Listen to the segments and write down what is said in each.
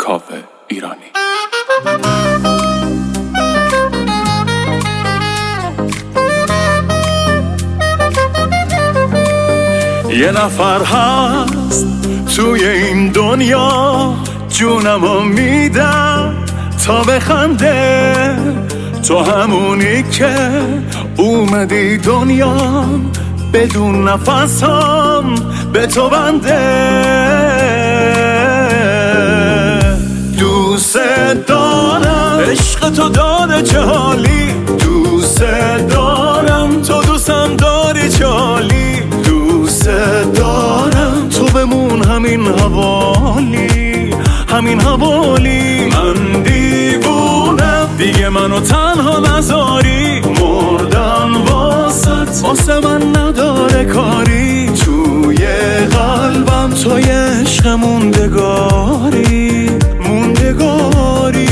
کاوه ایرانی. یه نفر هست توی این دنیا، جونمو میدم تا بخنده. تو همونی که اومدی دنیا، بدون نفسم به تو بنده. دوست دارم عشق تو داره چه حالی، دوست دارم تو دوستم داری چه حالی. دوست دارم تو بمون همین حوالی، همین حوالی. من دیوونم دیگه منو تنها نذاری، مردن واسه من نداره کاری. توی قلبم توی عشق موندگاری، موندگاری.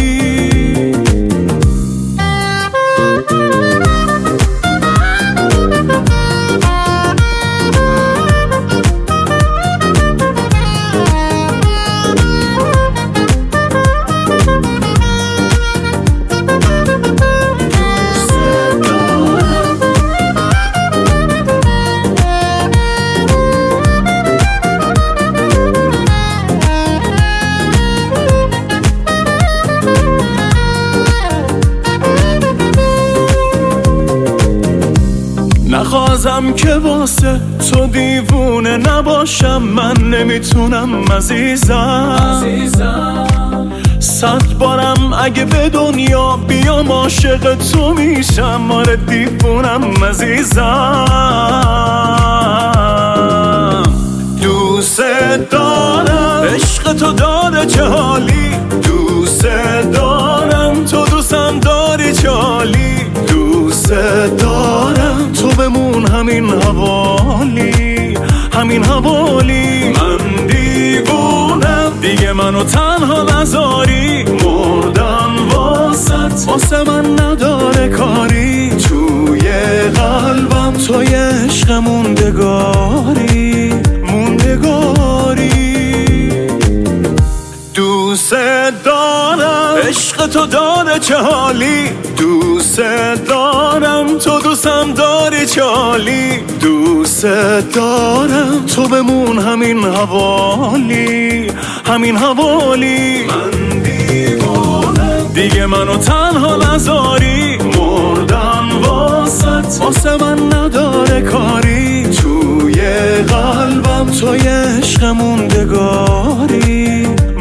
نخواستم که واسه تو دیوونه نباشم، من نمیتونم عزیزم. 100 بارم اگه به دنیا بیام عاشق تو میشم، آره دیوونم عزیزم. دوست دارم عشق تو داره چه حالی، دوست دارم تو دوستم داری چه حالی. دوست دارم تو بمون همین حوالی، همین حوالی. من دیوونم دیگه منو تنها نذاری، مردم واسه من نداره کاری. توی قلبم توی عشق موندگاری، موندگاری. دوست دارم عشق تو داره چه حالی، دوست دارم تو دوستم داری چه حالی. دوست دارم تو بمون همین حوالی، همین حوالی. من دیوونم دیگه منو تنها نذاری، مردن واسه من نداره کاری. توی قلبم توی عشق موندگاری،